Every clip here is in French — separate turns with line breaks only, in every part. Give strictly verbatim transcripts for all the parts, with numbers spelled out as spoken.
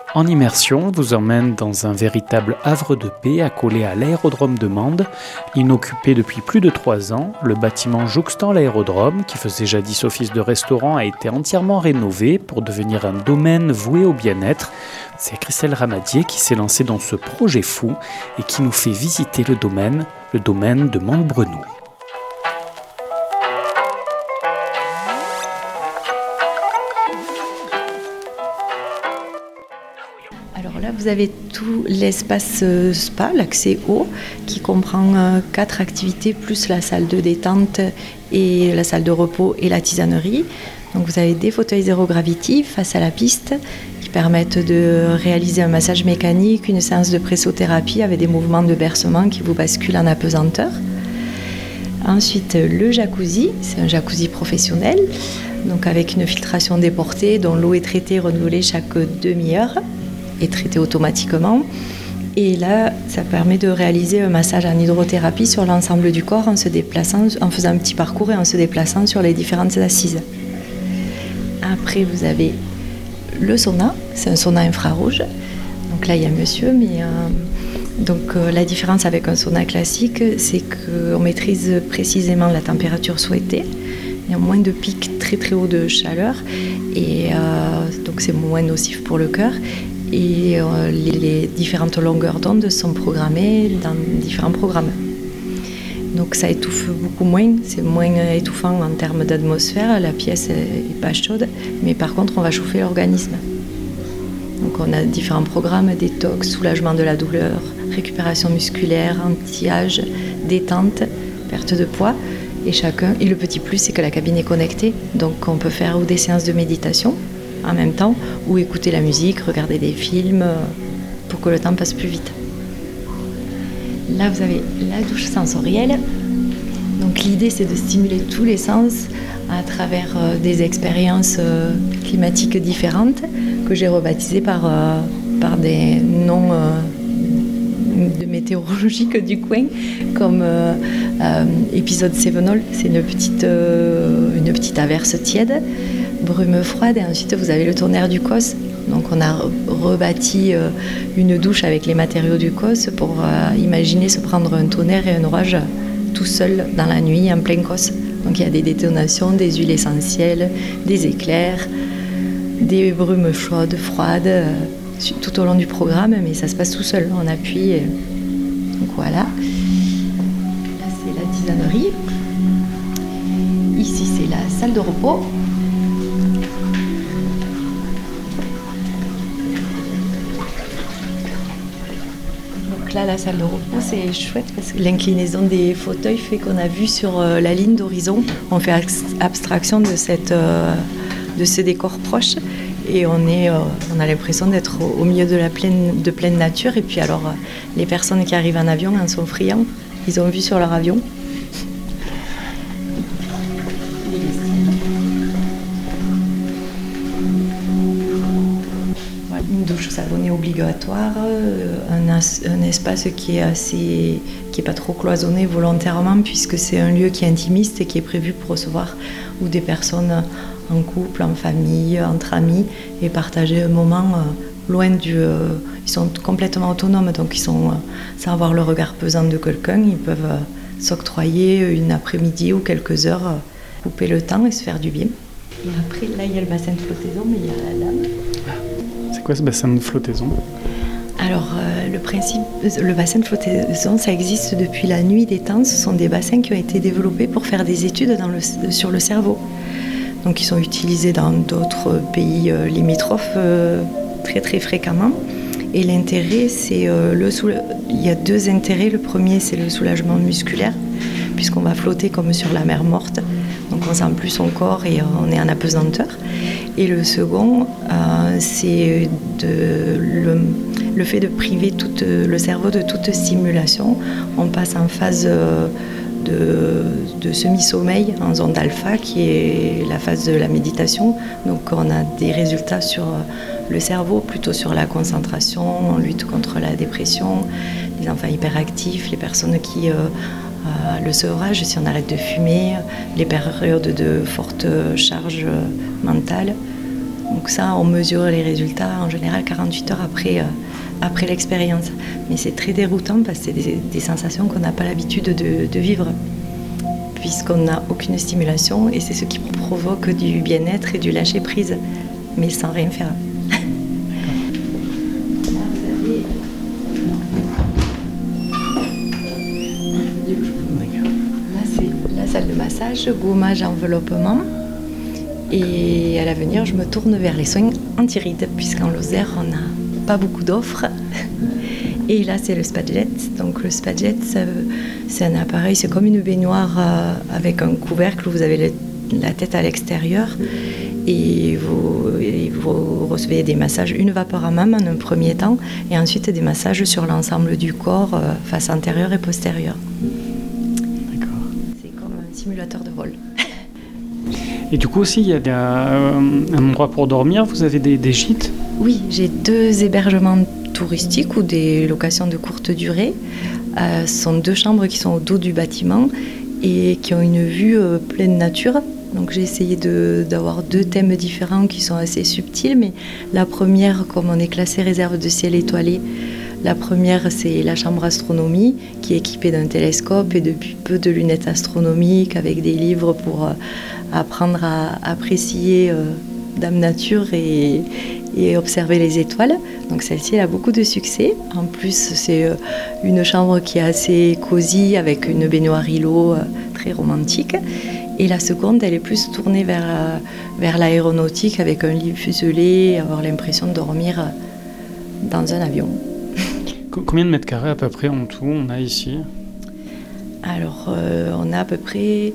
En immersion vous emmène dans un véritable havre de paix accolé à l'aérodrome de Mende. Inoccupé depuis plus de trois ans, le bâtiment jouxtant l'aérodrome, qui faisait jadis office de restaurant, a été entièrement rénové pour devenir un domaine voué au bien-être. C'est Christelle Ramadier qui s'est lancée dans ce projet fou et qui nous fait visiter le domaine, le domaine de Mende-Brenoux.
Alors là, vous avez tout l'espace euh, spa, l'accès eau, qui comprend euh, quatre activités, plus la salle de détente et la salle de repos et la tisanerie. Donc vous avez des fauteuils zéro gravity face à la piste qui permettent de réaliser un massage mécanique, une séance de pressothérapie avec des mouvements de bercement qui vous basculent en apesanteur. Ensuite, le jacuzzi, c'est un jacuzzi professionnel, donc avec une filtration déportée dont l'eau est traitée et renouvelée chaque demi-heure et traité automatiquement. Et là, ça permet de réaliser un massage en hydrothérapie sur l'ensemble du corps en se déplaçant, en faisant un petit parcours et en se déplaçant sur les différentes assises. Après, vous avez le sauna, c'est un sauna infrarouge. Donc là, il y a monsieur, mais euh, donc euh, la différence avec un sauna classique, c'est qu'on maîtrise précisément la température souhaitée. Il y a moins de pics très très hauts de chaleur et euh, donc c'est moins nocif pour le cœur. Et euh, les, les différentes longueurs d'onde sont programmées dans différents programmes. Donc ça étouffe beaucoup moins, c'est moins étouffant en termes d'atmosphère, la pièce n'est pas chaude, mais par contre on va chauffer l'organisme. Donc on a différents programmes, détox, soulagement de la douleur, récupération musculaire, anti-âge, détente, perte de poids. Et chacun, et le petit plus c'est que la cabine est connectée, donc on peut faire ou des séances de méditation en même temps, ou écouter la musique, regarder des films, pour que le temps passe plus vite. Là, vous avez la douche sensorielle. Donc l'idée, c'est de stimuler tous les sens à travers euh, des expériences euh, climatiques différentes que j'ai rebaptisées par, euh, par des noms euh, de météorologiques du coin, comme euh, euh, épisode Cévenol, c'est une petite, euh, une petite averse tiède, brume froide, et ensuite vous avez le tonnerre du Causse. Donc on a rebâti euh, une douche avec les matériaux du Causse pour euh, imaginer se prendre un tonnerre et un orage tout seul dans la nuit en plein Causse. Donc il y a des détonations, des huiles essentielles, des éclairs, des brumes chaudes, froides, euh, tout au long du programme, mais ça se passe tout seul, on appuie. Et... Donc voilà. Là c'est la tisanerie. Ici c'est la salle de repos. Donc là, la salle de repos, c'est chouette parce que l'inclinaison des fauteuils fait qu'on a vu sur euh, la ligne d'horizon. On fait abstraction de, cette, euh, de ce décor proche et on, est, euh, on a l'impression d'être au, au milieu de la pleine, de pleine nature. Et puis alors, euh, les personnes qui arrivent en avion en sont friands. Ils ont vu sur leur avion. Une douche savonnée obligatoire, un, as, un espace qui est assez, qui est pas trop cloisonné volontairement puisque c'est un lieu qui est intimiste et qui est prévu pour recevoir ou des personnes en couple, en famille, entre amis et partager un moment euh, loin du. Euh, ils sont complètement autonomes, donc ils sont euh, sans avoir le regard pesant de quelqu'un, ils peuvent euh, s'octroyer une après-midi ou quelques heures, euh, couper le temps et se faire du bien. Et après, là, il y a le bassin de flottaison, mais il y a la lame.
C'est quoi ce bassin de flottaison ?
Alors, euh, le principe, le bassin de flottaison, ça existe depuis la nuit des temps. Ce sont des bassins qui ont été développés pour faire des études dans le, sur le cerveau. Donc, ils sont utilisés dans d'autres pays euh, limitrophes euh, très très fréquemment. Et l'intérêt, c'est euh, le soula- il y a deux intérêts. Le premier, c'est le soulagement musculaire, puisqu'on va flotter comme sur la mer morte. Donc on sent plus son corps et on est en apesanteur. Et le second, euh, c'est de, le, le fait de priver tout le cerveau de toute stimulation. On passe en phase de, de semi-sommeil, en zone alpha, qui est la phase de la méditation. Donc on a des résultats sur le cerveau, plutôt sur la concentration, on lutte contre la dépression, les enfants hyperactifs, les personnes qui... Euh, Euh, le sevrage, si on arrête de fumer, les périodes de forte charge mentale. Donc ça, on mesure les résultats en général quarante-huit heures après, euh, après l'expérience. Mais c'est très déroutant parce que c'est des, des sensations qu'on n'a pas l'habitude de, de vivre, puisqu'on n'a aucune stimulation et c'est ce qui provoque du bien-être et du lâcher-prise, mais sans rien faire. Là, c'est la salle de massage, gommage, enveloppement. Et à l'avenir, je me tourne vers les soins anti-rides, puisqu'en Lozère, on n'a pas beaucoup d'offres. Et là, c'est le Spa-Jet. Donc le Spa-Jet, c'est un appareil, c'est comme une baignoire avec un couvercle où vous avez la tête à l'extérieur. Et vous, et vous recevez des massages, une vapeur à hammam en un premier temps, et ensuite des massages sur l'ensemble du corps, face antérieure et postérieure.
D'accord.
C'est comme un simulateur de vol.
Et du coup aussi, il y a, il y a euh, un endroit pour dormir, vous avez des, des gîtes ?
Oui, j'ai deux hébergements touristiques ou des locations de courte durée. Euh, ce sont deux chambres qui sont au dos du bâtiment et qui ont une vue euh, pleine nature. Donc j'ai essayé de, d'avoir deux thèmes différents qui sont assez subtils, mais la première, comme on est classé réserve de ciel étoilé, la première, c'est la chambre astronomie, qui est équipée d'un télescope et depuis peu de lunettes astronomiques avec des livres pour euh, apprendre à apprécier euh, Dame Nature et, et observer les étoiles. Donc celle-ci, elle a beaucoup de succès. En plus, c'est euh, une chambre qui est assez cosy avec une baignoire îlot euh, très romantique. Et la seconde, elle est plus tournée vers, euh, vers l'aéronautique avec un lit fuselé, avoir l'impression de dormir euh, dans un avion.
Combien de mètres carrés à peu près en tout on a ici ?
Alors, euh, on a à peu près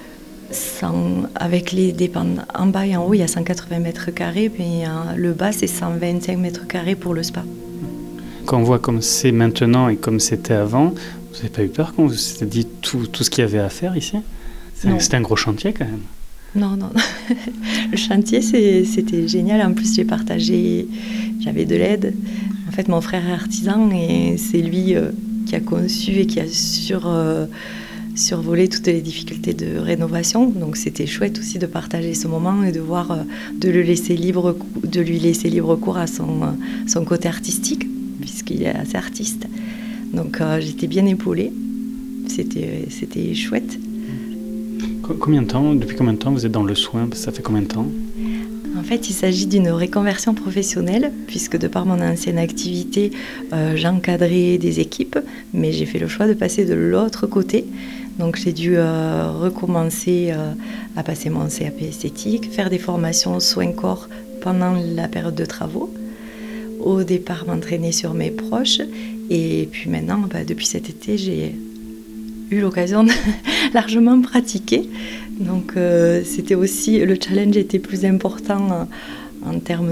cent, avec les dépendants. En bas et en haut, il y a cent quatre-vingts mètres carrés, mais euh, le bas, c'est cent vingt-cinq mètres carrés pour le spa.
Quand on voit comme c'est maintenant et comme c'était avant, vous n'avez pas eu peur quand vous vous êtes dit tout, tout ce qu'il y avait à faire ici ? C'est, c'était un gros chantier quand même.
Non, non. Le chantier, c'est, c'était génial. En plus, j'ai partagé, j'avais de l'aide. En fait, mon frère est artisan et c'est lui euh, qui a conçu et qui a sur, euh, survolé toutes les difficultés de rénovation. Donc, c'était chouette aussi de partager ce moment et de voir, euh, de, le laisser libre, de lui laisser libre cours à son, euh, son côté artistique, puisqu'il est assez artiste. Donc, euh, j'étais bien épaulée. C'était, c'était chouette.
Combien de temps, depuis combien de temps vous êtes dans le soin ? Ça fait combien de temps ?
En fait, il s'agit d'une reconversion professionnelle, puisque de par mon ancienne activité, euh, j'encadrais des équipes, mais j'ai fait le choix de passer de l'autre côté. Donc j'ai dû euh, recommencer euh, à passer mon C A P esthétique, faire des formations soins corps pendant la période de travaux. Au départ, m'entraîner sur mes proches, et puis maintenant, bah, depuis cet été, j'ai eu l'occasion de largement pratiquer. Donc euh, c'était aussi, le challenge était plus important euh, en termes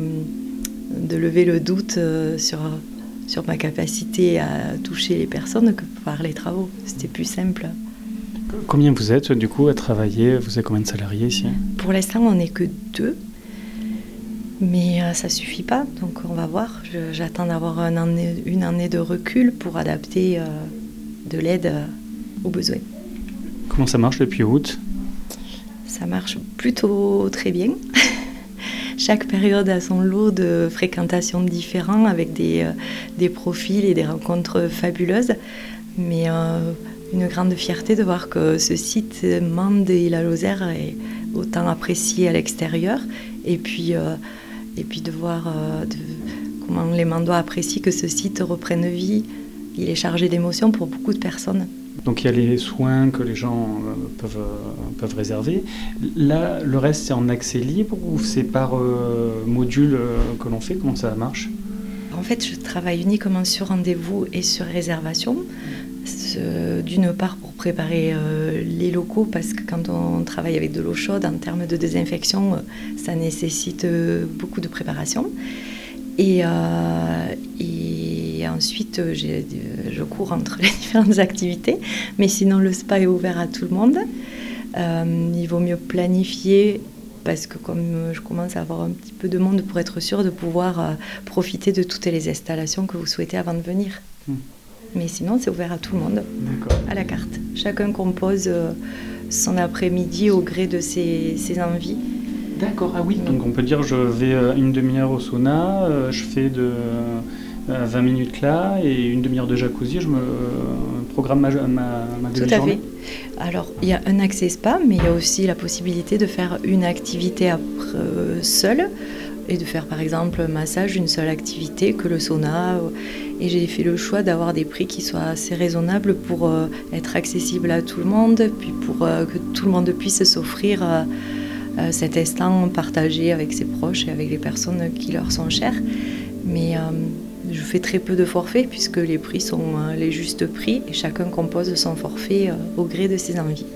de, de lever le doute euh, sur, sur ma capacité à toucher les personnes que par les travaux. C'était plus simple.
Combien vous êtes du coup à travailler ? Vous avez combien de salariés ici ?
Pour l'instant, on n'est que deux. Mais euh, ça ne suffit pas, donc on va voir. Je, j'attends d'avoir un année, une année de recul pour adapter euh, de l'aide euh, aux besoins.
Comment ça marche depuis août ?
Ça marche plutôt très bien. Chaque période a son lot de fréquentations différents avec des, euh, des profils et des rencontres fabuleuses. Mais euh, une grande fierté de voir que ce site Mende et la Lozère est autant apprécié à l'extérieur. Et puis, euh, et puis de voir euh, de, comment les Mandois apprécient que ce site reprenne vie. Il est chargé d'émotions pour beaucoup de personnes.
Donc il y a les soins que les gens euh, peuvent, euh, peuvent réserver. Là, le reste, c'est en accès libre ou c'est par euh, module euh, que l'on fait ? Comment ça marche ?
En fait, je travaille uniquement sur rendez-vous et sur réservation. Ce, d'une part pour préparer euh, les locaux, parce que quand on travaille avec de l'eau chaude, en termes de désinfection, euh, ça nécessite euh, beaucoup de préparation. Et, euh, et ensuite, j'ai, je cours entre les différentes activités. Mais sinon, le spa est ouvert à tout le monde. Euh, il vaut mieux planifier parce que comme je commence à avoir un petit peu de monde pour être sûre de pouvoir euh, profiter de toutes les installations que vous souhaitez avant de venir. Mmh. Mais sinon, c'est ouvert à tout le monde, D'accord. à la carte. Chacun compose euh, son après-midi au gré de ses, ses envies.
D'accord, ah oui, donc on peut dire je vais une demi-heure au sauna, euh, je fais de euh, vingt minutes là et une demi-heure de jacuzzi, je me euh, programme ma, ma, ma
Tout à
demi-journée.
fait. Alors, il y a un accès spa, mais il y a aussi la possibilité de faire une activité après, euh, seule et de faire par exemple un massage, une seule activité que le sauna. Et j'ai fait le choix d'avoir des prix qui soient assez raisonnables pour euh, être accessible à tout le monde, puis pour euh, que tout le monde puisse s'offrir euh, euh, cet instant partagé avec ses proches et avec les personnes qui leur sont chères. Mais euh, je fais très peu de forfaits puisque les prix sont euh, les justes prix et chacun compose son forfait euh, au gré de ses envies.